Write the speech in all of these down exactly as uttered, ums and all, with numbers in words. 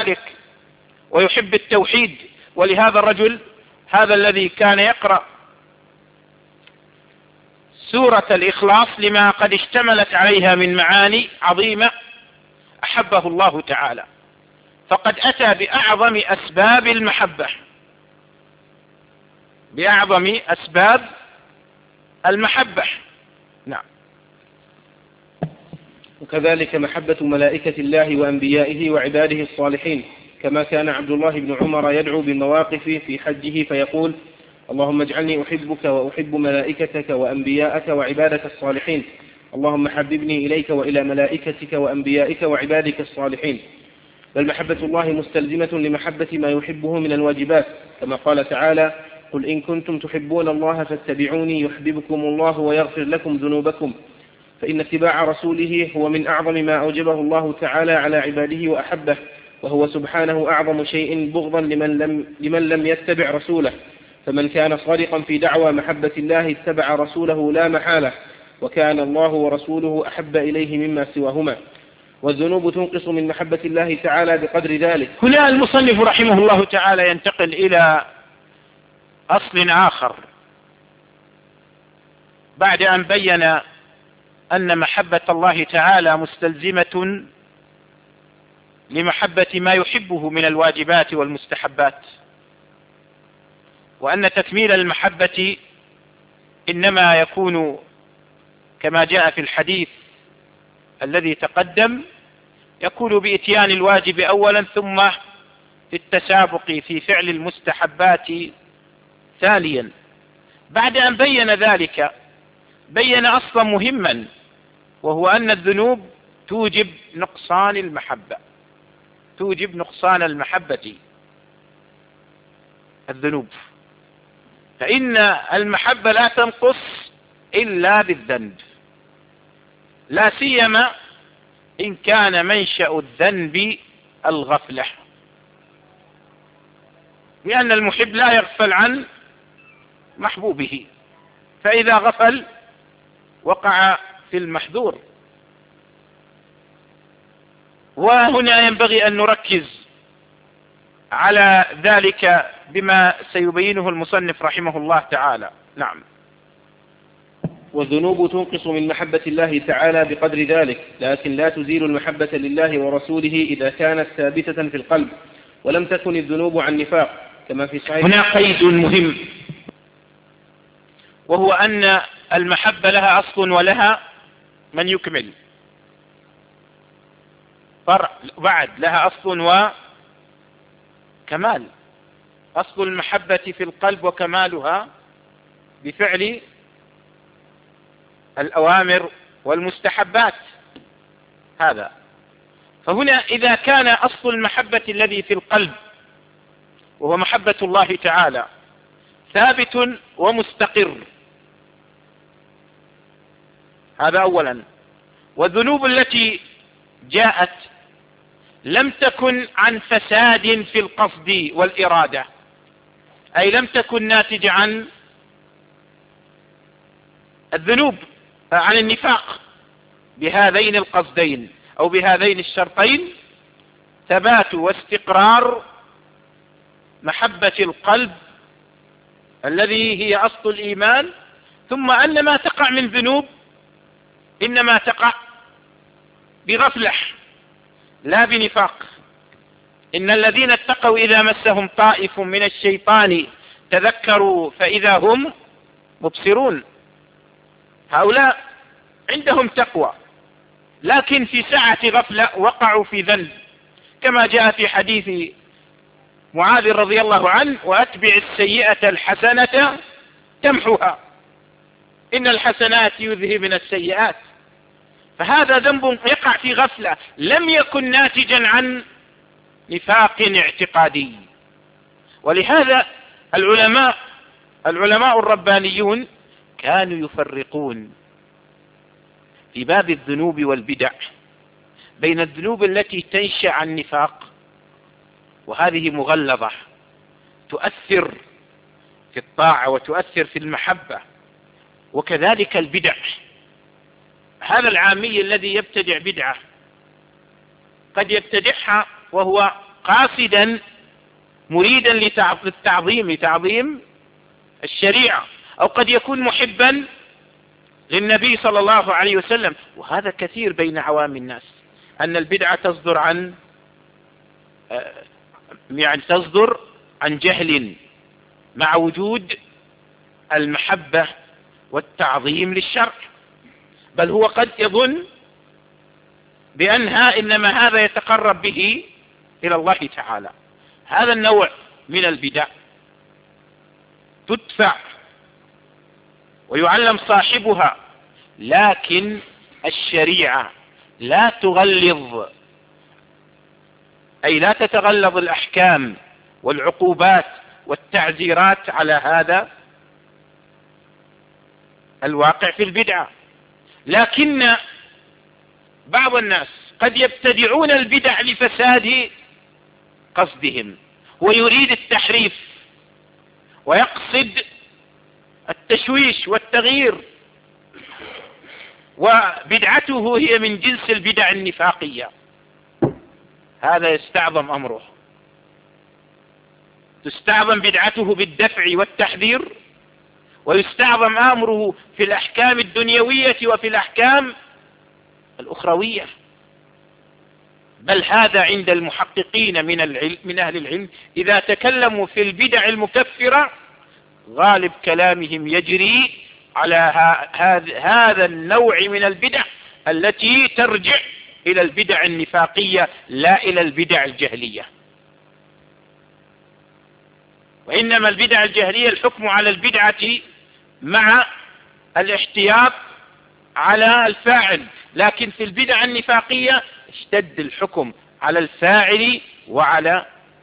ذلك ويحب التوحيد. ولهذا الرجل هذا الذي كان يقرأ سورة الإخلاص لما قد اشتملت عليها من معاني عظيمة أحبه الله تعالى، فقد أتى بأعظم أسباب المحبة، بأعظم أسباب المحبة. نعم. وكذلك محبة ملائكة الله وأنبيائه وعباده الصالحين، كما كان عبد الله بن عمر يدعو بالمواقف في حجه فيقول: اللهم اجعلني أحبك وأحب ملائكتك وأنبياءك وعبادك الصالحين، اللهم حببني إليك وإلى ملائكتك وأنبيائك وعبادك الصالحين. بل محبة الله مستلزمة لمحبة ما يحبه من الواجبات، كما قال تعالى: قل إن كنتم تحبون الله فاتبعوني يحببكم الله ويغفر لكم ذنوبكم. فإن اتباع رسوله هو من أعظم ما أوجبه الله تعالى على عباده وأحبه، وهو سبحانه أعظم شيء بغضا لمن لم, لمن لم يتبع رسوله. فمن كان صادقا في دعوى محبة الله اتبع رسوله لا محالة، وكان الله ورسوله أحب إليه مما سواهما. والذنوب تنقص من محبة الله تعالى بقدر ذلك. هنا المصنف رحمه الله تعالى ينتقل إلى أصل آخر بعد أن بين أن محبة الله تعالى مستلزمة لمحبة ما يحبه من الواجبات والمستحبات، وأن تكميل المحبة إنما يكون كما جاء في الحديث الذي تقدم، يكون بإتيان الواجب أولا ثم في التسابق في فعل المستحبات ثانيا. بعد أن بين ذلك بين أصلا مهما، وهو أن الذنوب توجب نقصان المحبة، توجب نقصان المحبة الذنوب، فإن المحبة لا تنقص إلا بالذنب، لا سيما إن كان منشأ الذنب الغفلة، لأن المحب لا يغفل عن محبوبه، فإذا غفل وقع في المحذور. وهنا ينبغي أن نركز على ذلك بما سيبينه المصنف رحمه الله تعالى. نعم. والذنوب تنقص من محبة الله تعالى بقدر ذلك، لكن لا تزيل المحبة لله ورسوله إذا كانت ثابتة في القلب، ولم تكن الذنوب عن نفاق كما في صحيح. هنا قيد مهم، وهو أن المحبة لها أصل ولها من يكمل، فرع بعد لها أصل وكمال. أصل المحبة في القلب وكمالها بفعل الأوامر والمستحبات. هذا فهنا إذا كان أصل المحبة الذي في القلب وهو محبة الله تعالى ثابت ومستقر، هذا أولا. والذنوب التي جاءت لم تكن عن فساد في القصد والإرادة، أي لم تكن ناتج عن الذنوب عن النفاق بهذين القصدين أو بهذين الشرطين، ثبات واستقرار محبة القلب الذي هي أصل الإيمان، ثم أن ما تقع من ذنوب إنما تقع بغفلة لا بنفاق. إن الذين اتقوا إذا مسهم طائف من الشيطان تذكروا فإذا هم مبصرون. هؤلاء عندهم تقوى، لكن في ساعة غفلة وقعوا في ذنب، كما جاء في حديث معاذ رضي الله عنه: وأتبع السيئة الحسنة تمحها إن الحسنات يذهبن السيئات. فهذا ذنب يقع في غفلة، لم يكن ناتجا عن نفاق اعتقادي. ولهذا العلماء العلماء الربانيون كانوا يفرقون في باب الذنوب والبدع بين الذنوب التي تنشأ عن نفاق، وهذه مغلظة تؤثر في الطاعة وتؤثر في المحبة، وكذلك البدع. هذا العامي الذي يبتدع بدعة قد يبتدعها وهو قاصدا مريدا للتعظيم لتعظيم الشريعة، أو قد يكون محبا للنبي صلى الله عليه وسلم. وهذا كثير بين عوام الناس، أن البدعة تصدر عن يعني تصدر عن جهل مع وجود المحبة والتعظيم للشرع، بل هو قد يظن بأنها إنما هذا يتقرب به إلى الله تعالى. هذا النوع من البدع تدفع ويعلم صاحبها، لكن الشريعة لا تغلظ، أي لا تتغلظ الأحكام والعقوبات والتعزيرات على هذا الواقع في البدعة. لكن بعض الناس قد يبتدعون البدع لفساد قصدهم، ويريد التحريف ويقصد التشويش والتغيير، وبدعته هي من جنس البدع النفاقية. هذا يستعظم أمره، تستعظم بدعته بالدفع والتحذير، ويستعظم أمره في الأحكام الدنيوية وفي الأحكام الأخروية. بل هذا عند المحققين من العلم من أهل العلم إذا تكلموا في البدع المكفرة غالب كلامهم يجري على هذا النوع من البدع التي ترجع إلى البدع النفاقية لا إلى البدع الجهلية. وإنما البدع الجهلية الحكم على البدعة مع الاحتياط على الفاعل، لكن في البدع النفاقية اشتد الحكم على الفاعل وعلى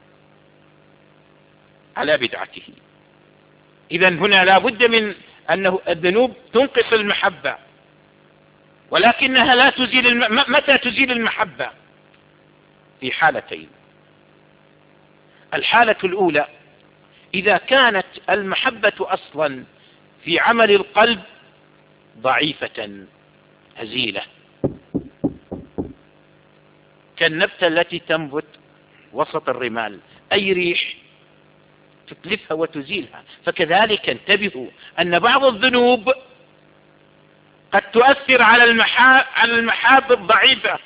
على بدعته. إذن هنا لا بد من أنه الذنوب تنقص المحبة، ولكنها لا تزيل الم... متى تزيل المحبة؟ في حالتين. الحالة الأولى إذا كانت المحبة أصلا في عمل القلب ضعيفة هزيلة، كالنبتة التي تنبت وسط الرمال، أي ريح تتلفها وتزيلها. فكذلك انتبهوا أن بعض الذنوب قد تؤثر على المحاب على المحاب الضعيفة،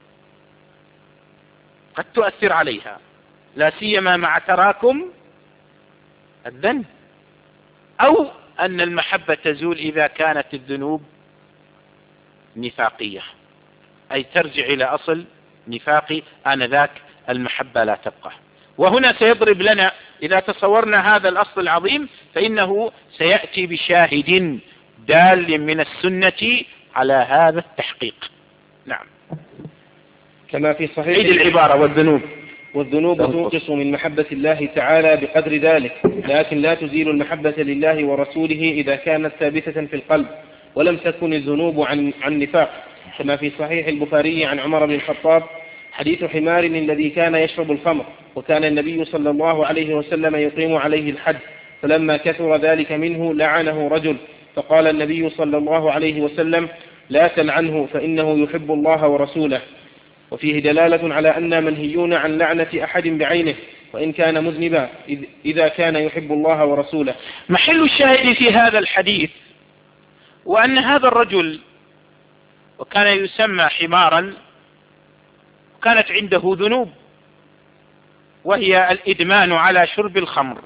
قد تؤثر عليها، لا سيما مع تراكم الذنب، أو أن المحبة تزول إذا كانت الذنوب نفاقية، أي ترجع إلى أصل نفاقي، آنذاك المحبة لا تبقى. وهنا سيضرب لنا إذا تصورنا هذا الأصل العظيم فإنه سيأتي بشاهد دال من السنة على هذا التحقيق. نعم. كما في صحيح عيد العبارة والذنوب والذنوب تنقص من محبة الله تعالى بقدر ذلك، لكن لا تزيل المحبة لله ورسوله إذا كانت ثابتة في القلب ولم تكن الذنوب عن عن نفاق. كما في صحيح البخاري عن عمر بن الخطاب حديث حمار الذي كان يشرب الخمر، وكان النبي صلى الله عليه وسلم يقيم عليه الحد، فلما كثر ذلك منه لعنه رجل، فقال النبي صلى الله عليه وسلم: لا تلعنه فإنه يحب الله ورسوله. وفيه دلالة على أن منهيون عن لعنة أحد بعينه وإن كان مذنبا إذا كان يحب الله ورسوله. محل الشاهد في هذا الحديث وأن هذا الرجل وكان يسمى حمارا كانت عنده ذنوب، وهي الإدمان على شرب الخمر،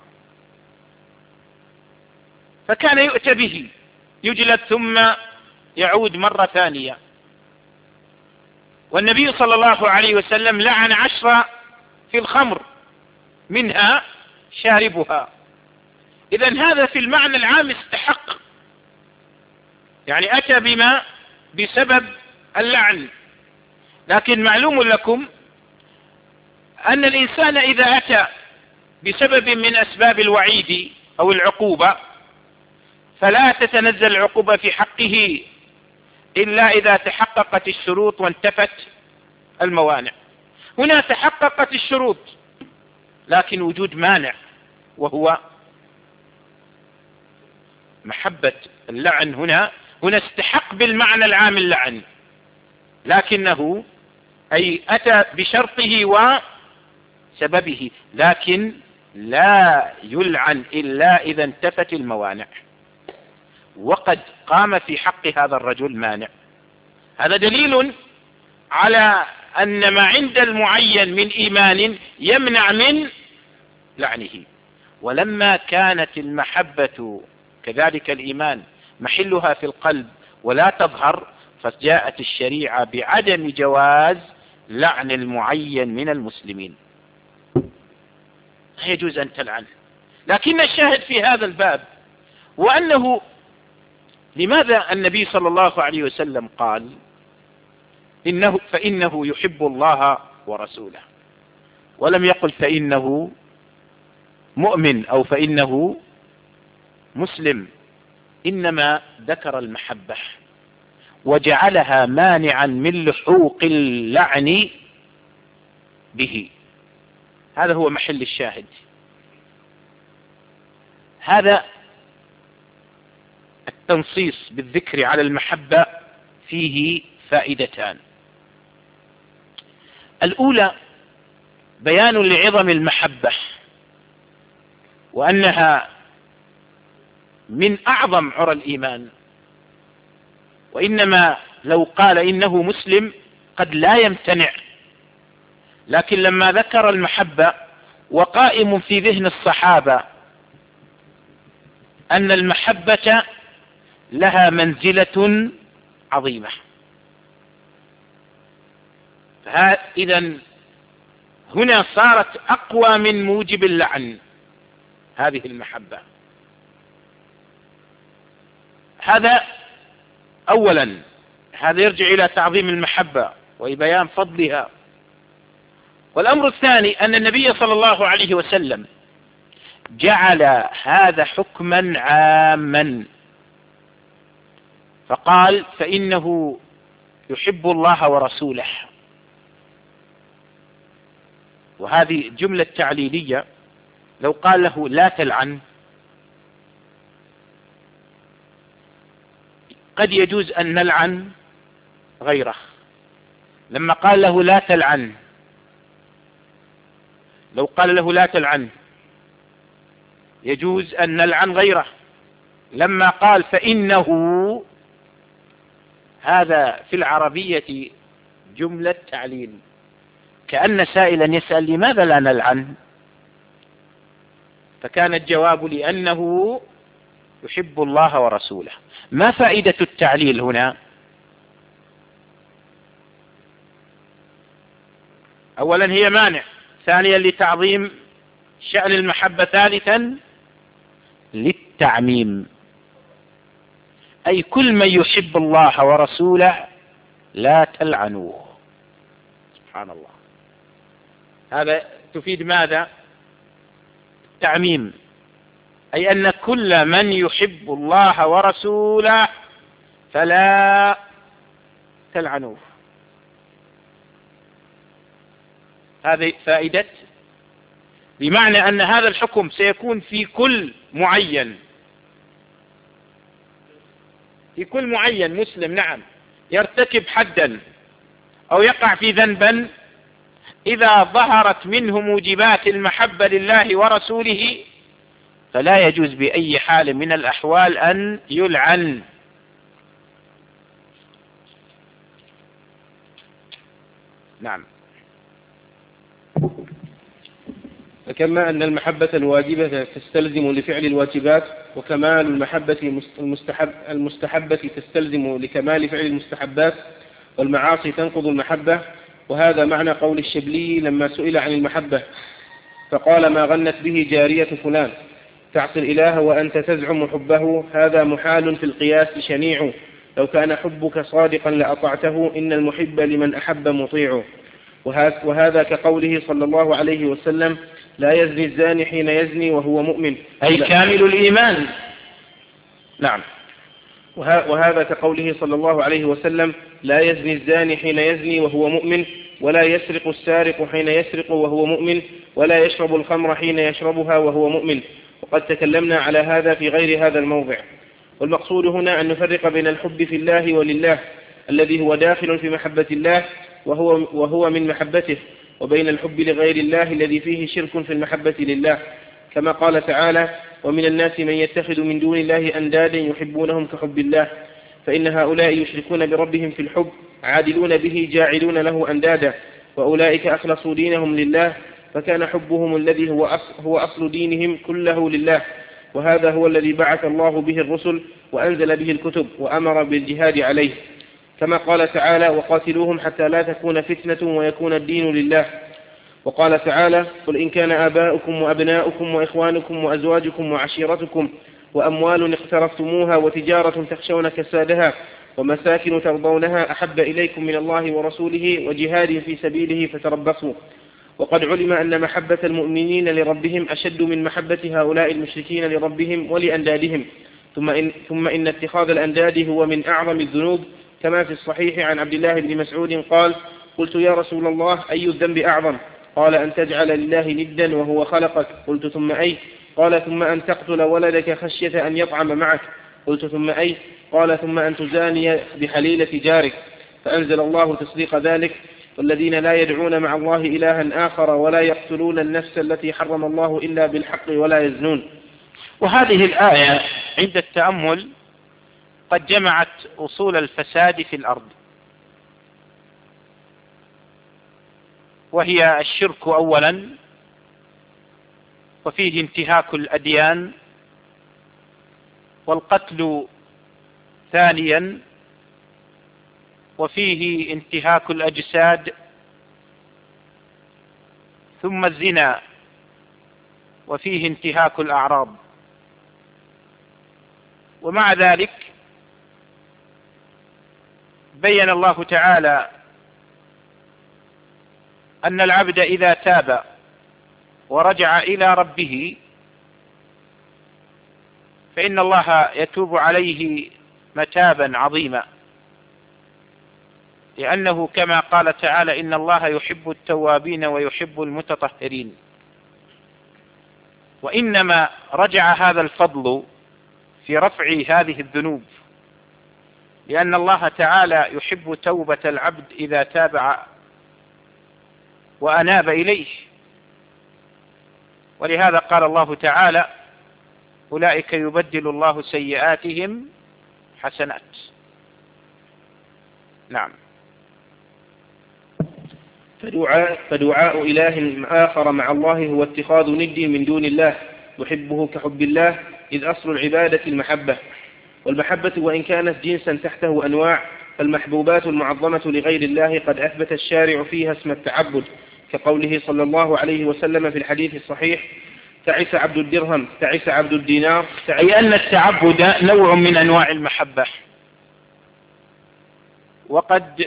فكان يؤتى به يجلد ثم يعود مرة ثانية، والنبي صلى الله عليه وسلم لعن عشرة في الخمر منها شاربها. إذن هذا في المعنى العام استحق، يعني أتى بما بسبب اللعن. لكن معلوم لكم أن الإنسان إذا أتى بسبب من أسباب الوعيد أو العقوبة فلا تتنزل العقوبة في حقه إلا إذا تحققت الشروط وانتفت الموانع. هنا تحققت الشروط لكن وجود مانع، وهو محبة اللعن. هنا هنا استحق بالمعنى العام اللعن، لكنه أي أتى بشرطه سببه، لكن لا يلعن إلا إذا انتفت الموانع، وقد قام في حق هذا الرجل مانع. هذا دليل على أن ما عند المعين من إيمان يمنع من لعنه. ولما كانت المحبة كذلك الإيمان محلها في القلب ولا تظهر، فجاءت الشريعة بعدم جواز لعن المعين من المسلمين، لا يجوز أن تلعن. لكن الشاهد في هذا الباب وأنه لماذا النبي صلى الله عليه وسلم قال إنه فإنه يحب الله ورسوله، ولم يقل فإنه مؤمن أو فإنه مسلم، إنما ذكر المحبة وجعلها مانعا من لحوق اللعن به. هذا هو محل الشاهد. هذا التنصيص بالذكر على المحبة فيه فائدتان. الأولى بيان لعظم المحبة وأنها من أعظم عرى الإيمان، وإنما لو قال إنه مسلم قد لا يمتنع، لكن لما ذكر المحبة وقائم في ذهن الصحابة أن المحبة لها منزلة عظيمة، إذن هنا صارت أقوى من موجب اللعن هذه المحبة. هذا أولا، هذا يرجع إلى تعظيم المحبة وبيان فضلها. والأمر الثاني أن النبي صلى الله عليه وسلم جعل هذا حكما عاما، فقال فإنه يحب الله ورسوله، وهذه جملة تعليلية. لو قال له لا تلعن قد يجوز أن نلعن غيره. لما قال له لا تلعن، لو قال له لا تلعن يجوز أن نلعن غيره. لما قال فإنه، هذا في العربية جملة تعليل، كأن سائلا يسأل لماذا لا نلعن، فكان الجواب لأنه يحب الله ورسوله. ما فائدة التعليل هنا؟ أولا هي مانع، ثانيا لتعظيم شأن المحبة، ثالثا للتعميم، أي كل من يحب الله ورسوله لا تلعنوه. سبحان الله. هذا تفيد ماذا؟ التعميم، أي أن كل من يحب الله ورسوله فلا تلعنوه. هذه فائدة، بمعنى أن هذا الحكم سيكون في كل معين، في كل معين مسلم نعم يرتكب حدا أو يقع في ذنبا، إذا ظهرت منه موجبات المحبة لله ورسوله فلا يجوز بأي حال من الأحوال أن يلعن. نعم. فكما أن المحبة الواجبة تستلزم لفعل الواجبات، وكمال المحبة المستحب المستحبة تستلزم لكمال فعل المستحبات، والمعاصي تنقض المحبة. وهذا معنى قول الشبلي لما سئل عن المحبة فقال ما غنت به جارية فلان، تعصي الإله وأنت تزعم حبه، هذا محال في القياس شنيع، لو كان حبك صادقا لأطعته، إن المحب لمن أحب مطيع. وهذا كقوله صلى الله عليه وسلم لا يزني الزاني حين يزني وهو مؤمن، أي كامل الإيمان. نعم. وهذا كقوله صلى الله عليه وسلم لا يزني الزاني حين يزني وهو مؤمن، ولا يسرق السارق حين يسرق وهو مؤمن، ولا يشرب الخمر حين يشربها وهو مؤمن. وقد تكلمنا على هذا في غير هذا الموضع. والمقصود هنا أن نفرق بين الحب في الله ولله الذي هو داخل في محبة الله وهو, وهو من محبته، وبين الحب لغير الله الذي فيه شرك في المحبة لله، كما قال تعالى: ومن الناس من يتخذ من دون الله أندادا يحبونهم كحب الله، فإن هؤلاء يشركون بربهم في الحب عادلون به جاعلون له أندادا، وأولئك أخلصوا دينهم لله، فكان حبهم الذي هو أصل, هو أصل دينهم كله لله. وهذا هو الذي بعث الله به الرسل وأنزل به الكتب وأمر بالجهاد عليه، كما قال تعالى: وقاتلوهم حتى لا تكون فتنة ويكون الدين لله. وقال تعالى: قل إن كان آباؤكم وأبناؤكم وإخوانكم وأزواجكم وعشيرتكم وأموال اقترفتموها وتجارة تخشون كسادها ومساكن ترضونها أحب إليكم من الله ورسوله وجهاد في سبيله فتربصوا. وقد علم أن محبة المؤمنين لربهم أشد من محبة هؤلاء المشركين لربهم ولأندادهم، ثم إن, ثم إن اتخاذ الأنداد هو من أعظم الذنوب، كما في الصحيح عن عبد الله بن مسعود قال: قلت يا رسول الله أي الذنب أعظم؟ قال: أن تجعل لله ندا وهو خلقك. قلت: ثم أي؟ قال: ثم أن تقتل ولدك خشية أن يطعم معك. قلت: ثم أي؟ قال: ثم أن تزاني بحليلة جارك. فأنزل الله تصديق ذلك: والذين لا يدعون مع الله إلها آخر ولا يقتلون النفس التي حرم الله إلا بالحق ولا يزنون. وهذه الآية عند التأمل قد جمعت أصول الفساد في الأرض، وهي الشرك أولا، وفيه انتهاك الأديان، والقتل ثانيا، وفيه انتهاك الأجساد، ثم الزنا وفيه انتهاك الأعراض. ومع ذلك بين الله تعالى أن العبد إذا تاب ورجع إلى ربه فإن الله يتوب عليه متابا عظيما، لأنه كما قال تعالى: إن الله يحب التوابين ويحب المتطهرين. وإنما رجع هذا الفضل في رفع هذه الذنوب، لأن الله تعالى يحب توبة العبد إذا تاب وأناب إليه، ولهذا قال الله تعالى: أولئك يبدل الله سيئاتهم حسنات. نعم. فدعاء, فدعاء إله آخر مع الله هو اتخاذ ند من دون الله يحبه كحب الله، إذ أصل العبادة المحبة. والمحبة وإن كانت جنسا تحته أنواع، فالمحبوبات المعظمة لغير الله قد أثبت الشارع فيها اسم التعبد، كقوله صلى الله عليه وسلم في الحديث الصحيح: تعس عبد الدرهم، تعس عبد الدينار. أي أن التعبد نوع من أنواع المحبة. وقد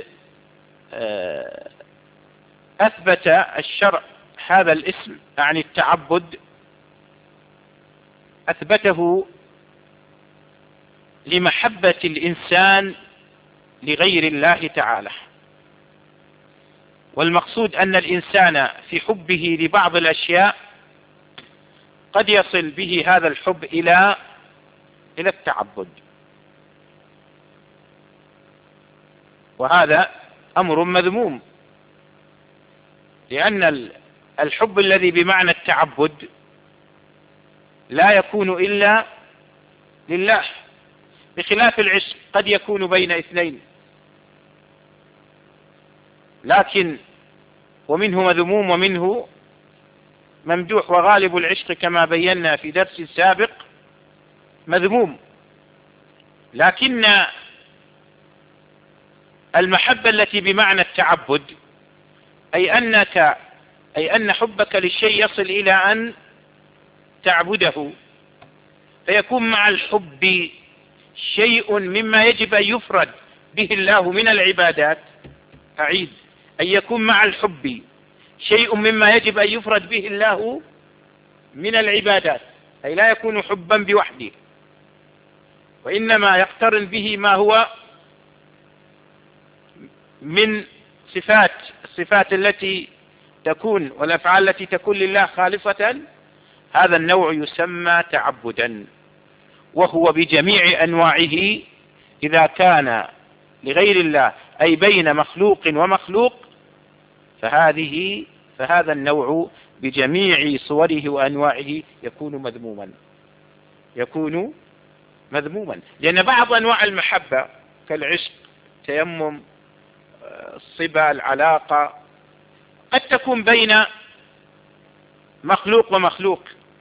أثبت الشرع هذا الاسم عن التعبد، أثبته لمحبة الإنسان لغير الله تعالى. والمقصود أن الإنسان في حبه لبعض الأشياء قد يصل به هذا الحب إلى إلى التعبد، وهذا أمر مذموم، لأن الحب الذي بمعنى التعبد لا يكون إلا لله، بخلاف العشق قد يكون بين اثنين، لكن ومنه مذموم ومنه ممدوح. وغالب العشق كما بينا في درس سابق مذموم، لكن المحبة التي بمعنى التعبد أي أنك أي أن حبك للشيء يصل إلى أن تعبده، فيكون مع الحب شيء مما يجب أن يفرد به الله من العبادات. أعيد: أن يكون مع الحب شيء مما يجب أن يفرد به الله من العبادات، أي لا يكون حبا بوحده، وإنما يقترن به ما هو من صفات الصفات التي تكون والأفعال التي تكون لله خالصة. هذا النوع يسمى تعبدا، وهو بجميع أنواعه إذا كان لغير الله، أي بين مخلوق ومخلوق، فهذه فهذا النوع بجميع صوره وأنواعه يكون مذموما يكون مذموما لأن بعض أنواع المحبة كالعشق، تيمم، الصبا، العلاقة، قد تكون بين مخلوق ومخلوق،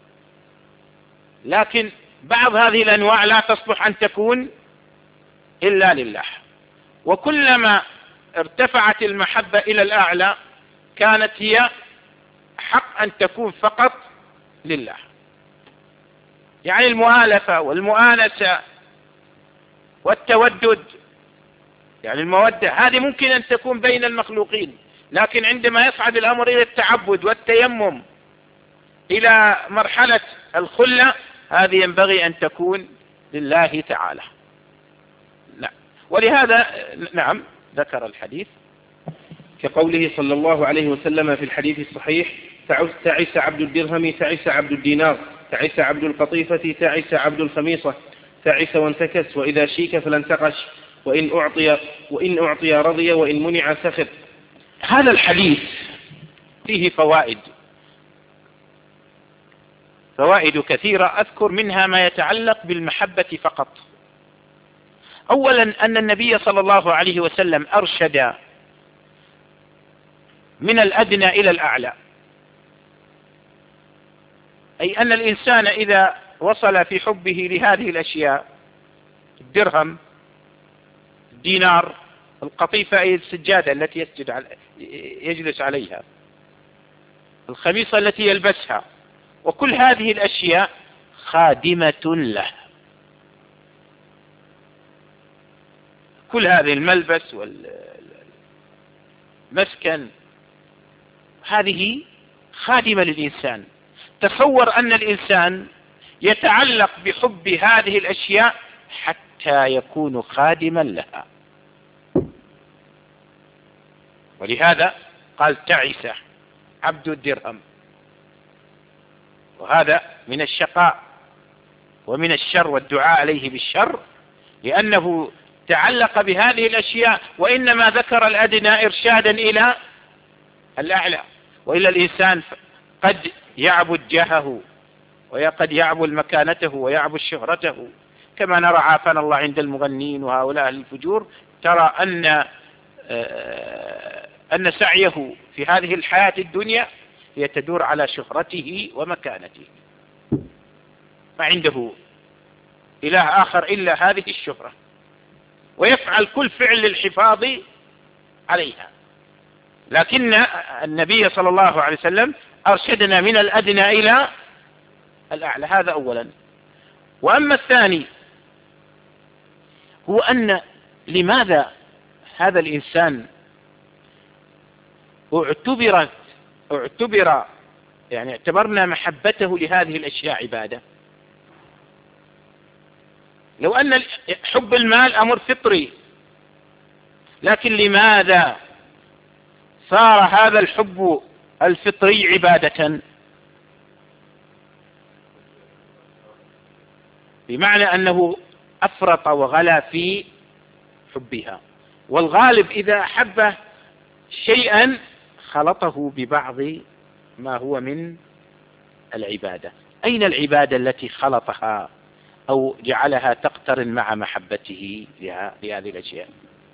لكن بعض هذه الأنواع لا تصلح أن تكون إلا لله. وكلما ارتفعت المحبة إلى الأعلى كانت هي حق أن تكون فقط لله. يعني المؤالفة والمؤانسة والتودد، يعني المودة، هذه ممكن أن تكون بين المخلوقين، لكن عندما يصعد الأمر إلى التعبد والتيمم إلى مرحلة الخلة، هذه ينبغي أن تكون لله تعالى. نعم. ولهذا نعم ذكر الحديث كقوله صلى الله عليه وسلم في الحديث الصحيح: تعس عبد الدرهم، تعس عبد الدينار، تعس عبد القطيفة، تعس عبد الخميصة، تعس وانتكس، وإذا شيك فلانتقش، وإن أعطي وإن أعطي رضي، وإن منع سخط. هذا الحديث فيه فوائد فوائد كثيرة، أذكر منها ما يتعلق بالمحبة فقط. أولا أن النبي صلى الله عليه وسلم أرشد من الأدنى إلى الأعلى، أي أن الإنسان إذا وصل في حبه لهذه الأشياء، الدرهم، الدينار، القطيفة أي السجادة التي يسجد على يجلس عليها، الخميصة التي يلبسها، وكل هذه الأشياء خادمة له. كل هذه الملبس والمسكن هذه خادمة للإنسان. تصور أن الإنسان يتعلق بحب هذه الأشياء حتى يكون خادما لها. ولهذا قال: تعس عبد الدرهم. وهذا من الشقاء ومن الشر والدعاء عليه بالشر، لأنه تعلق بهذه الأشياء، وإنما ذكر الأدنى إرشادا إلى الأعلى. وإلا الإنسان قد يعبد جاهه، وقد يعبد مكانته، ويعبد شهرته، كما نرى عافانا الله عند المغنين وهؤلاء الفجور. ترى أن أن سعيه في هذه الحياة الدنيا هي تدور على شهرته ومكانته، ما عنده إله آخر إلا هذه الشهرة، ويفعل كل فعل للحفاظ عليها. لكن النبي صلى الله عليه وسلم أرشدنا من الأدنى إلى الأعلى، هذا أولا. وأما الثاني هو أن لماذا هذا الإنسان اعتبرت اعتبر يعني اعتبرنا محبته لهذه الأشياء عبادة؟ لو أن حب المال أمر فطري، لكن لماذا صار هذا الحب الفطري عبادة؟ بمعنى أنه أفرط وغلا في حبها. والغالب إذا أحب شيئا خلطه ببعض ما هو من العبادة. أين العبادة التي خلطها أو جعلها تقترن مع محبته لهذه الأشياء؟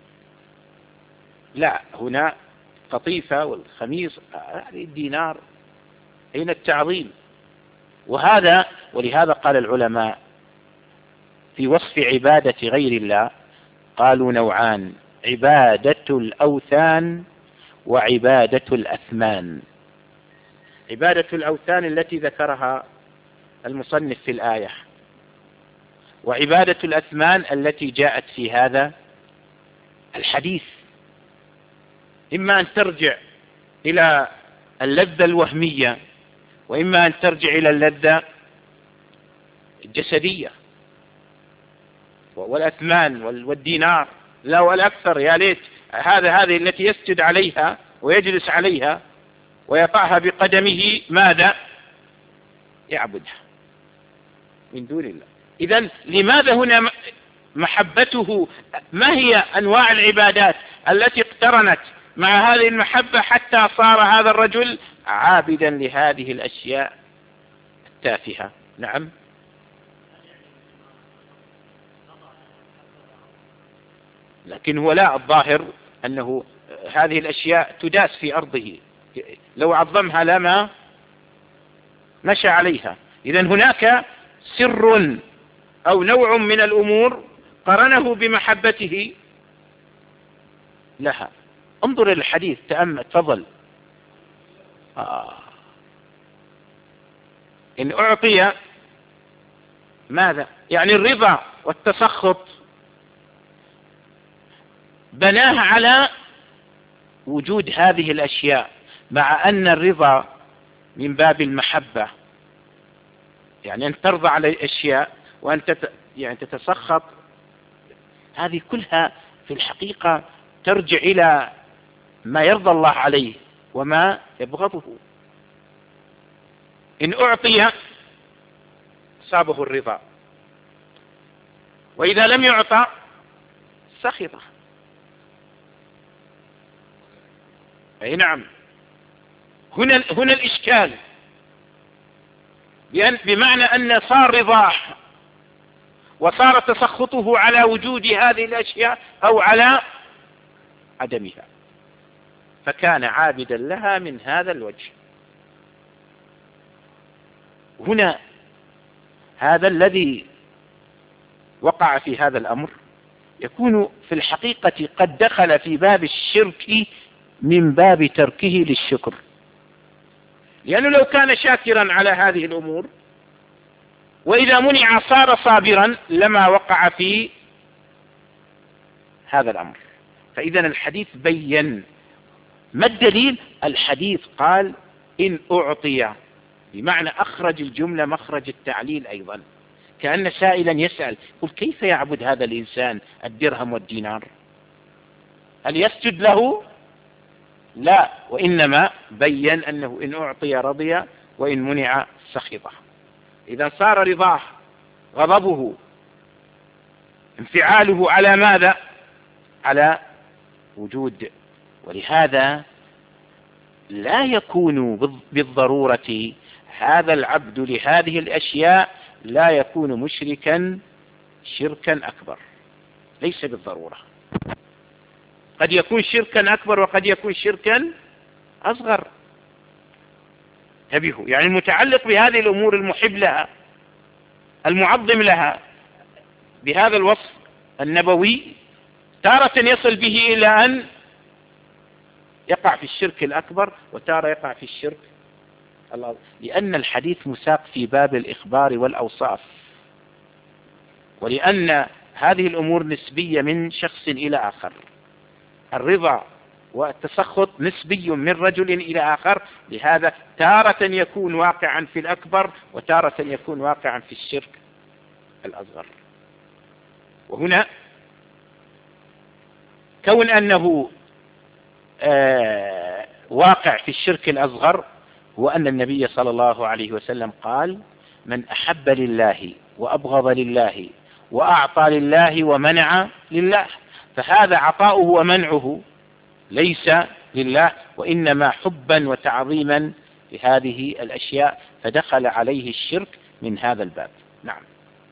لا، هنا قطيفة والخميص، هذه الدينار، أين التعظيم؟ وهذا ولهذا قال العلماء في وصف عبادة غير الله، قالوا نوعان: عبادة الأوثان وعبادة الأثمان. عبادة الأوثان التي ذكرها المصنف في الآية، وعبادة الأثمان التي جاءت في هذا الحديث. إما أن ترجع إلى اللذة الوهمية، وإما أن ترجع إلى اللذة الجسدية. والأثمان والدينار لا والأكثر، يا ليت هذا هذه التي يسجد عليها ويجلس عليها ويطعها بقدمه، ماذا يعبدها من دون الله. إذن لماذا هنا محبته؟ ما هي أنواع العبادات التي اقترنت مع هذه المحبة حتى صار هذا الرجل عابدا لهذه الأشياء التافهة. نعم. لكن هو لا، الظاهر أنه هذه الأشياء تداس في أرضه، لو عظمها لما مشى عليها. إذن هناك سر أو نوع من الأمور قرنه بمحبته لها. انظر إلى الحديث، تأمل، تفضل. آه. إن أعطي ماذا؟ يعني الرضا والتسخط بناه على وجود هذه الأشياء، مع أن الرضا من باب المحبة، يعني أن ترضى على الأشياء وأن تت... يعني تتسخط، هذه كلها في الحقيقة ترجع إلى ما يرضى الله عليه وما يبغضه. إن أعطي صابه الرضا، وإذا لم يعطى سخطه. أي نعم. هنا هنا الإشكال، بمعنى أن صار رضاه وصار تسخطه على وجود هذه الأشياء أو على عدمها، فكان عابدا لها من هذا الوجه. هنا هذا الذي وقع في هذا الأمر يكون في الحقيقة قد دخل في باب الشرك من باب تركه للشكر، لأنه لو كان شاكرا على هذه الأمور وإذا منع صار صابرا لما وقع في هذا الأمر. فإذا الحديث بين. ما الدليل؟ الحديث قال إن أعطي، بمعنى أخرج الجملة مخرج التعليل أيضا، كأن سائلا يسأل قل كيف يعبد هذا الإنسان الدرهم والدينار؟ هل يسجد له؟ لا، وإنما بين أنه إن أعطي رضي وإن منع سخطه. إذا صار رضاه، غضبه، انفعاله على ماذا؟ على وجود. ولهذا لا يكون بالضرورة هذا العبد لهذه الأشياء لا يكون مشركا شركا أكبر، ليس بالضرورة. قد يكون شركا أكبر وقد يكون شركا أصغر. انتبهوا، يعني المتعلق بهذه الأمور المحب لها المعظم لها بهذا الوصف النبوي تارة يصل به إلى أن يقع في الشرك الأكبر، وتارة يقع في الشرك الأصغر، لأن الحديث مساق في باب الإخبار والأوصاف، ولأن هذه الأمور نسبية من شخص إلى آخر. الرضا والتسخط نسبي من رجل إلى آخر، لهذا تارة يكون واقعا في الأكبر وتارة يكون واقعا في الشرك الأصغر. وهنا كون أنه آه واقع في الشرك الأصغر هو أن النبي صلى الله عليه وسلم قال من أحب لله وأبغض لله وأعطى لله ومنع لله، فهذا عطاؤه ومنعه ليس لله، وإنما حبا وتعظيما لهذه الأشياء، فدخل عليه الشرك من هذا الباب. نعم.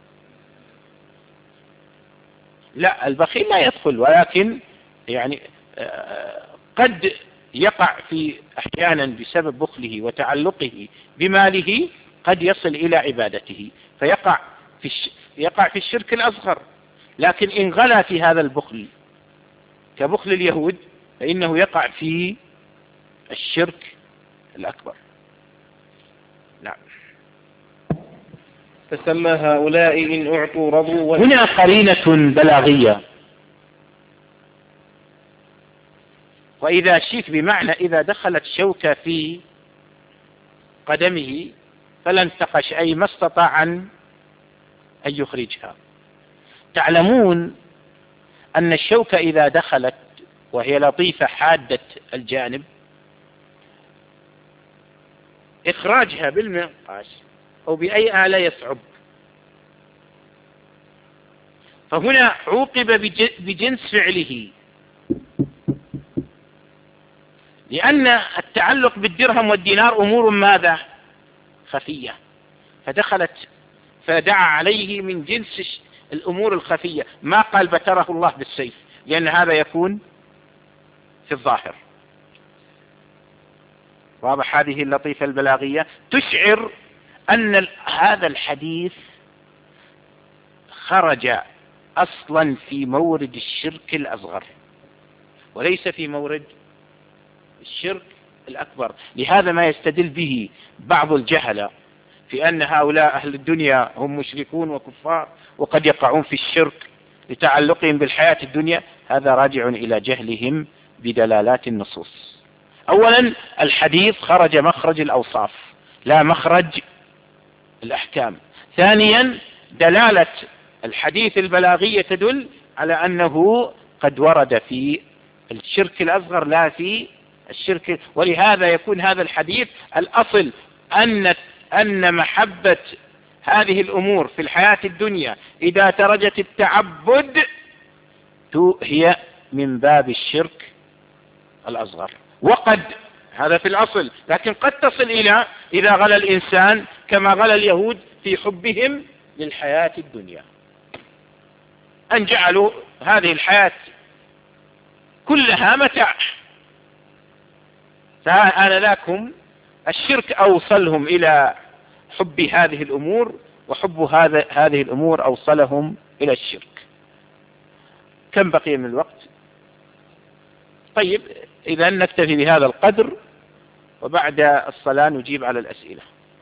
لا، البخيل لا يدخل، ولكن يعني قد يقع في أحيانا بسبب بخله وتعلقه بماله قد يصل إلى عبادته فيقع في الش... يقع في الشرك الأصغر. لكن إن غلا في هذا البخل كبخل اليهود فإنه يقع في الشرك الأكبر. نعم. فسمى هؤلاء إن أعطوا رضوا. هنا قرينة بلاغية، وإذا شئت بمعنى إذا دخلت شوكة في قدمه فلا انتقش، أي ما استطاع أن يخرجها. تعلمون أن الشوكة إذا دخلت وهي لطيفة حادة الجانب إخراجها بالمنقاش أو بأي آلة يصعب، فهنا عوقب بجنس فعله، لأن التعلق بالدرهم والدينار أمور ماذا؟ خفية، فدخلت فدعا عليه من جنس الأمور الخفية، ما قال بتره الله بالسيف، لأن هذا يكون في الظاهر. واضح؟ هذه اللطيفة البلاغية تشعر أن هذا الحديث خرج أصلا في مورد الشرك الأصغر وليس في مورد الشرك الأكبر. لهذا ما يستدل به بعض الجهلة في أن هؤلاء أهل الدنيا هم مشركون وكفار وقد يقعون في الشرك لتعلقهم بالحياة الدنيا، هذا راجع إلى جهلهم بدلالات النصوص. أولا الحديث خرج مخرج الأوصاف لا مخرج الأحكام. ثانيا دلالة الحديث البلاغية تدل على أنه قد ورد في الشرك الأصغر لا في الشرك، ولهذا يكون هذا الحديث الأصل أن أن محبة هذه الأمور في الحياة الدنيا إذا ترجت التعبد هي من باب الشرك الأصغر، وقد هذا في الأصل، لكن قد تصل إلى إذا غلا الإنسان كما غلا اليهود في حبهم للحياة الدنيا، أن جعلوا هذه الحياة كلها متاع، فآنذاكم الشرك أوصلهم إلى حب هذه الأمور، وحب هذا هذه الأمور أوصلهم إلى الشرك. كم بقي من الوقت؟ طيب إذا نكتفي بهذا القدر، وبعد الصلاة نجيب على الأسئلة.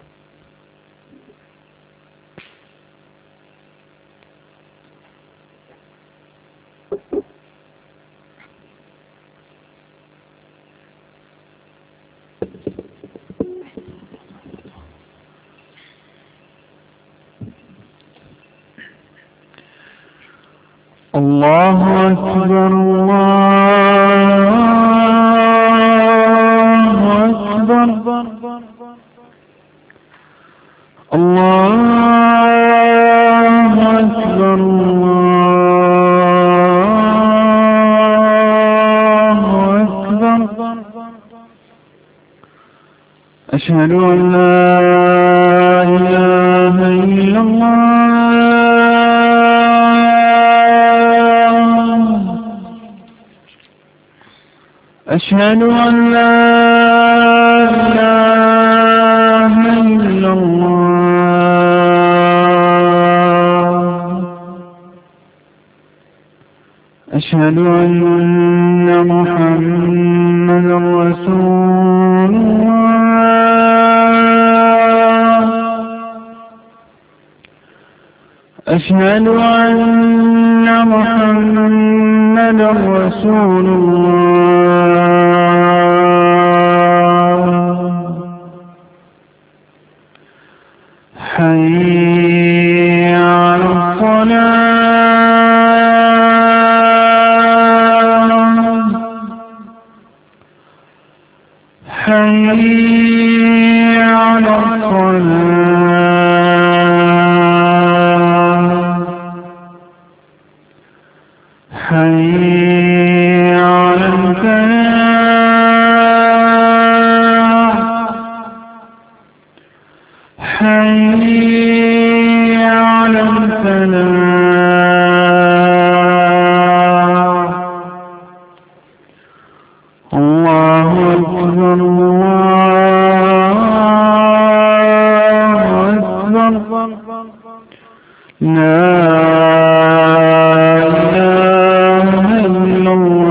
الله أكبر الله أكبر الله أكبر الله أكبر. أشهد أن لا إله إلا الله أشهد أن لا إله إلا الله أشهد أن محمدا رسول الله أشهد أن محمدا رسول الله حي على الصلاة حي على الصلاة حي على الفلاح حي على الفلاح. الله أكبر الله أكبر. لا إله إلا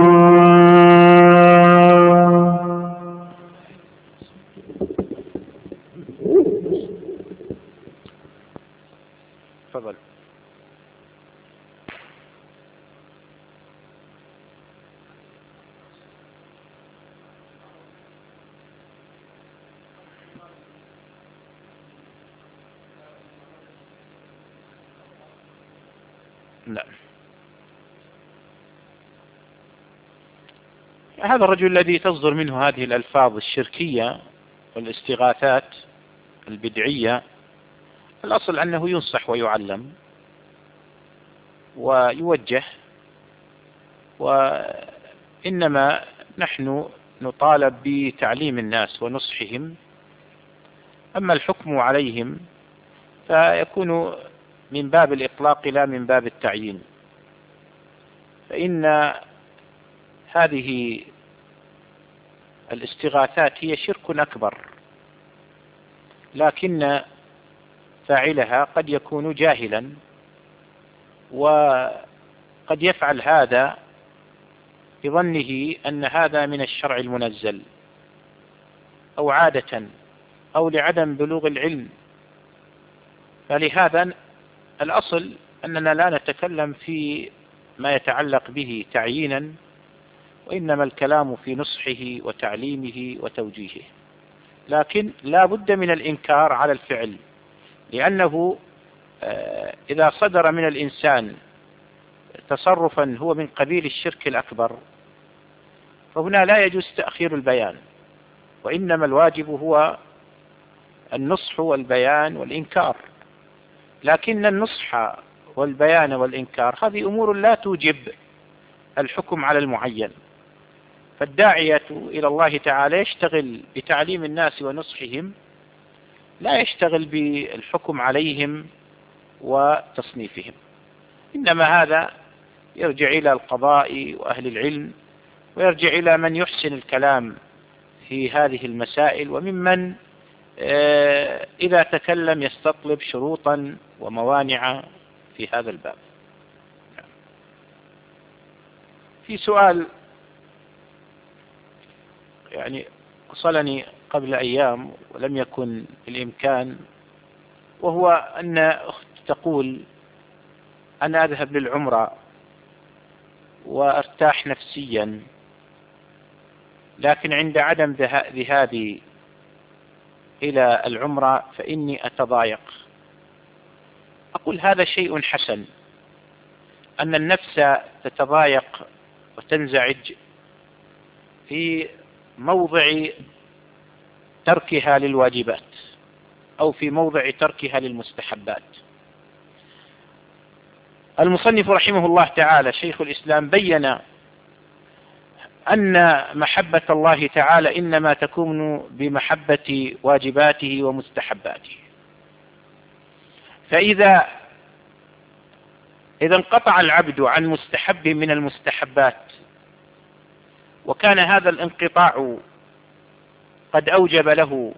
الله. تفضل. لا، هذا الرجل الذي تصدر منه هذه الألفاظ الشركية والاستغاثات البدعية الأصل أنه ينصح ويعلم ويوجه، وإنما نحن نطالب بتعليم الناس ونصحهم. أما الحكم عليهم فيكون من باب الإطلاق لا من باب التعيين، فإن هذه الاستغاثات هي شرك أكبر، لكن فاعلها قد يكون جاهلا، وقد يفعل هذا بظنه أن هذا من الشرع المنزل، أو عادة، أو لعدم بلوغ العلم. فلهذا الأصل أننا لا نتكلم في ما يتعلق به تعيينا، وإنما الكلام في نصحه وتعليمه وتوجيهه. لكن لا بد من الإنكار على الفعل، لأنه إذا صدر من الإنسان تصرفا هو من قبيل الشرك الأكبر فهنا لا يجوز تأخير البيان، وإنما الواجب هو النصح والبيان والإنكار. لكن النصح والبيان والإنكار هذه أمور لا توجب الحكم على المعين، فالداعية إلى الله تعالى يشتغل بتعليم الناس ونصحهم، لا يشتغل بالحكم عليهم وتصنيفهم. إنما هذا يرجع إلى القضاء وأهل العلم، ويرجع إلى من يحسن الكلام في هذه المسائل، وممن إذا تكلم يستطلب شروطا وموانع في هذا الباب. في سؤال يعني وصلني قبل أيام ولم يكن الإمكان، وهو أن أخت تقول أنا أذهب للعمرة وأرتاح نفسيا، لكن عند عدم ذهابي إلى العمرة فإني أتضايق. أقول هذا شيء حسن، أن النفس تتضايق وتنزعج في موضع تركها للواجبات أو في موضع تركها للمستحبات. المصنف رحمه الله تعالى شيخ الإسلام بين أن محبة الله تعالى إنما تكون بمحبة واجباته ومستحباته. فإذا إذا انقطع العبد عن مستحب من المستحبات، وكان هذا الانقطاع قد أوجب له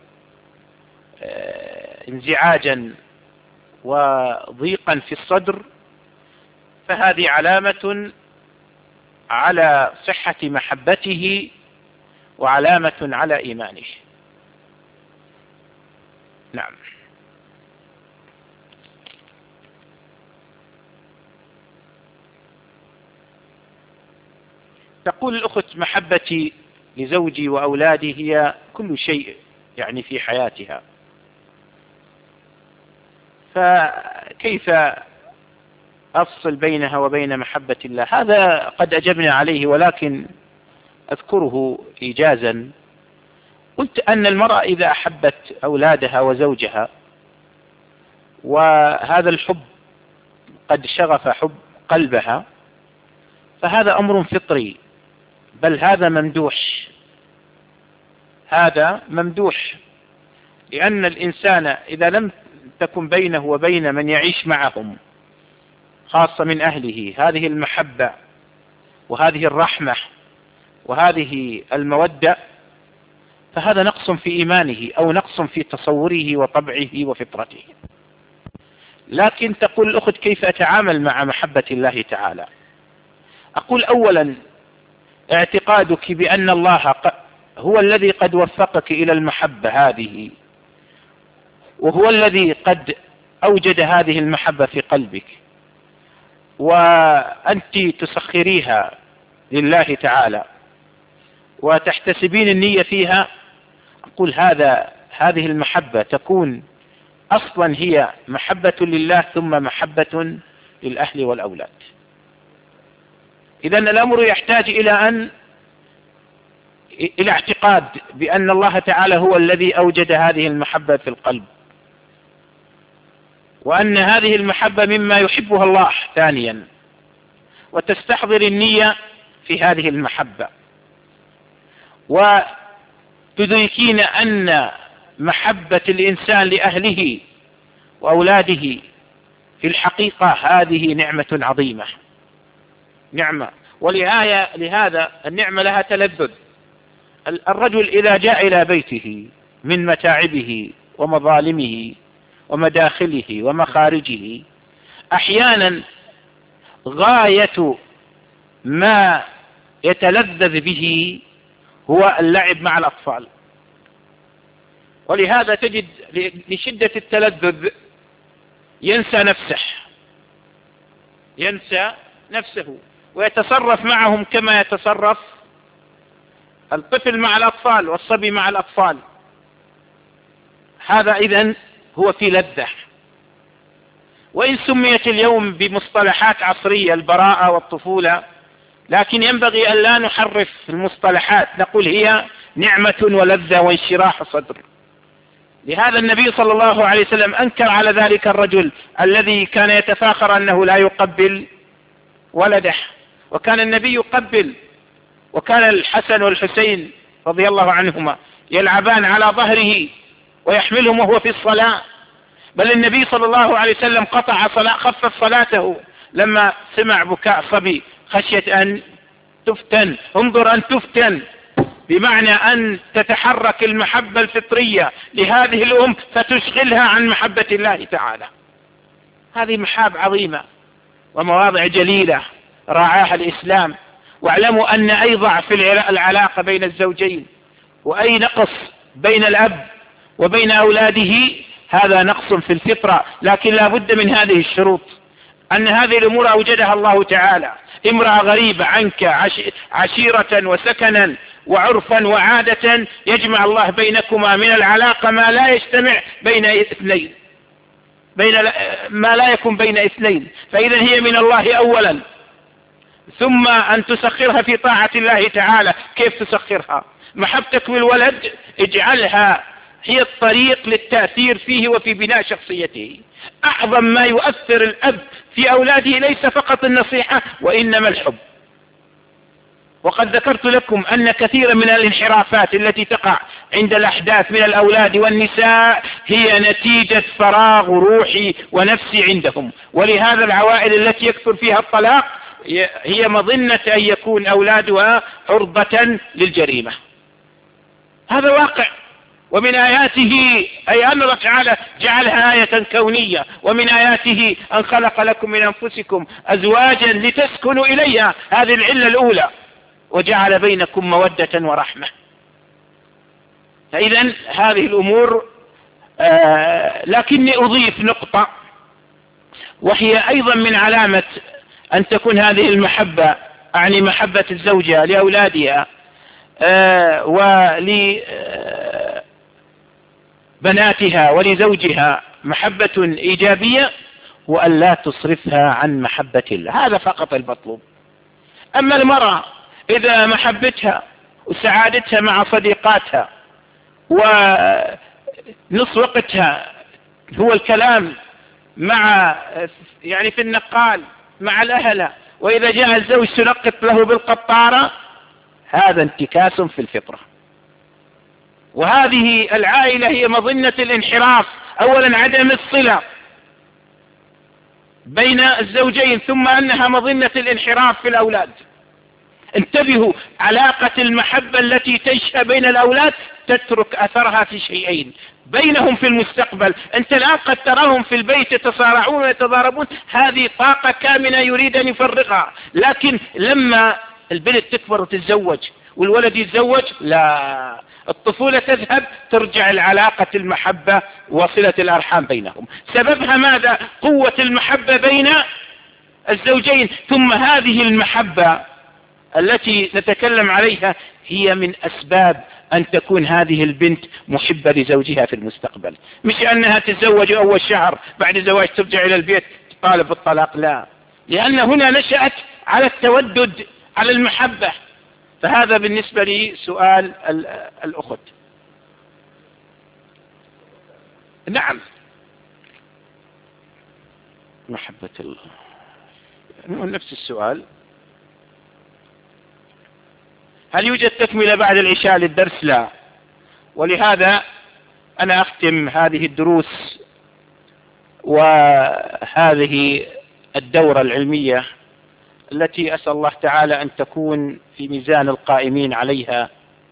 انزعاجا وضيقا في الصدر، فهذه علامة على صحة محبته وعلامة على إيمانه. نعم. تقول الأخت محبتي لزوجي وأولادي هي كل شيء يعني في حياتها، فكيف أفصل بينها وبين محبة الله؟ هذا قد أجبنا عليه، ولكن أذكره إيجازا. قلت أن المرأة إذا أحبت أولادها وزوجها وهذا الحب قد شغف حب قلبها، فهذا أمر فطري، بل هذا ممدوح، هذا ممدوح، لأن الإنسان إذا لم تكن بينه وبين من يعيش معهم خاصة من أهله هذه المحبة وهذه الرحمة وهذه المودة، فهذا نقص في إيمانه أو نقص في تصوره وطبعه وفطرته. لكن تقول الأخت كيف أتعامل مع محبة الله تعالى؟ أقول أولا اعتقادك بأن الله هو الذي قد وفقك إلى المحبة هذه، وهو الذي قد أوجد هذه المحبة في قلبك، وأنت تسخريها لله تعالى وتحتسبين النية فيها. أقول هذا هذه المحبة تكون أصلا هي محبة لله ثم محبة للأهل والأولاد. إذن الأمر يحتاج إلى أن إلى اعتقاد بأن الله تعالى هو الذي أوجد هذه المحبة في القلب، وأن هذه المحبة مما يحبها الله ثانيا، وتستحضر النية في هذه المحبة. وتدركين أن محبة الإنسان لأهله وأولاده في الحقيقة هذه نعمة عظيمة، نعمة. ولهذا النعمة لها تلذذ. الرجل إذا جاء إلى بيته من متاعبه ومظالمه ومداخله ومخارجه، أحيانا غاية ما يتلذذ به هو اللعب مع الأطفال. ولهذا تجد لشدة التلذذ ينسى نفسه ينسى نفسه ويتصرف معهم كما يتصرف الطفل مع الأطفال والصبي مع الأطفال. هذا إذن هو في لذة. وإن سميت اليوم بمصطلحات عصرية البراءة والطفولة، لكن ينبغي أن لا نحرف المصطلحات، نقول هي نعمة ولذة وانشراح صدر. لهذا النبي صلى الله عليه وسلم أنكر على ذلك الرجل الذي كان يتفاخر أنه لا يقبل ولده، وكان النبي يقبل، وكان الحسن والحسين رضي الله عنهما يلعبان على ظهره ويحملهم وهو في الصلاة. بل النبي صلى الله عليه وسلم قطع صلاة خفف صلاته لما سمع بكاء صبي خشية أن تفتن. انظر أن تفتن بمعنى أن تتحرك المحبة الفطرية لهذه الأم فتشغلها عن محبة الله تعالى. هذه محاب عظيمة ومواضع جليلة راعاها الإسلام. واعلموا أن أي ضعف في العلاقة بين الزوجين وأي نقص بين الأب وبين أولاده هذا نقص في الفطرة، لكن لا بد من هذه الشروط، أن هذه الأمور أوجدها الله تعالى. امرأة غريبة عنك، عشيرة وسكنا وعرفا وعادة، يجمع الله بينكما من العلاقة ما لا يجتمع بين اثنين، بين ما لا يكون بين اثنين. فإذا هي من الله أولا، ثم أن تسخرها في طاعة الله تعالى. كيف تسخرها؟ محبتك بالولد اجعلها هي الطريق للتأثير فيه وفي بناء شخصيته. أعظم ما يؤثر الأب في أولاده ليس فقط النصيحة وإنما الحب. وقد ذكرت لكم أن كثيرا من الانحرافات التي تقع عند الأحداث من الأولاد والنساء هي نتيجة فراغ روحي ونفسي عندهم. ولهذا العوائل التي يكثر فيها الطلاق هي مظنة أن يكون أولادها عرضة للجريمة. هذا واقع. ومن آياته أي أن الله تعالى جعلها آية كونية، ومن آياته أن خلق لكم من أنفسكم أزواجا لتسكنوا إليها، هذه العلة الأولى، وجعل بينكم مودة ورحمة. فإذا هذه الأمور آه لكني أضيف نقطة، وهي أيضا من علامة أن تكون هذه المحبة، أعني محبة الزوجة لأولادها آه ولبناتها ولزوجها محبة إيجابية، وأن لا تصرفها عن محبة الله. هذا فقط المطلوب. أما المرأة إذا محبتها وسعادتها مع صديقاتها ونص وقتها هو الكلام مع يعني في النقال مع الأهل، وإذا جاء الزوج تلقط له بالقطارة، هذا انتكاس في الفطرة. وهذه العائلة هي مظنة الانحراف. أولا عدم الصلة بين الزوجين، ثم أنها مظنة الانحراف في الأولاد. انتبهوا، علاقة المحبة التي تنشأ بين الأولاد تترك أثرها في شيئين بينهم في المستقبل. أنت الآن قد تراهم في البيت يتصارعون ويتضاربون، هذه طاقة كامنة يريد أن يفرغها، لكن لما البنت تكبر وتتزوج والولد يتزوج، لا، الطفولة تذهب، ترجع العلاقة المحبة وصلة الأرحام بينهم. سببها ماذا؟ قوة المحبة بين الزوجين. ثم هذه المحبة التي نتكلم عليها هي من أسباب أن تكون هذه البنت محبة لزوجها في المستقبل، مش أنها تتزوج أول شهر بعد الزواج ترجع إلى البيت تطالب بالطلاق، لا، لأن هنا نشأت على التودد، على المحبة. فهذا بالنسبة لي سؤال الأخت. نعم، محبة الله نفس السؤال. هل يوجد تكملة بعد العشاء للدرس؟ لا. ولهذا أنا أختم هذه الدروس وهذه الدورة العلمية التي أسأل الله تعالى أن تكون في ميزان القائمين عليها،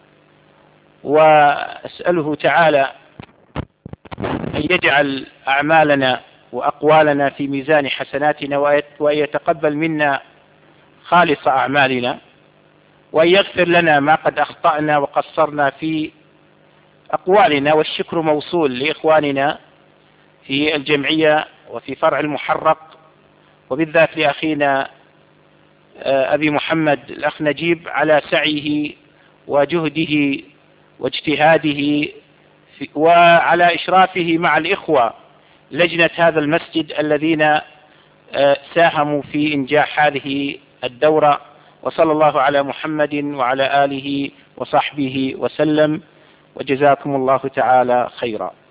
وأسأله تعالى أن يجعل أعمالنا وأقوالنا في ميزان حسناتنا، وأن يتقبل منا خالص أعمالنا، وأن يغفر لنا ما قد أخطأنا وقصرنا في أقوالنا. والشكر موصول لإخواننا في الجمعية وفي فرع المحرق، وبالذات لأخينا أبي محمد الأخ نجيب على سعيه وجهده واجتهاده وعلى إشرافه مع الإخوة لجنة هذا المسجد الذين ساهموا في إنجاح هذه الدورة. وصلى الله على محمد وعلى آله وصحبه وسلم، وجزاكم الله تعالى خيرا.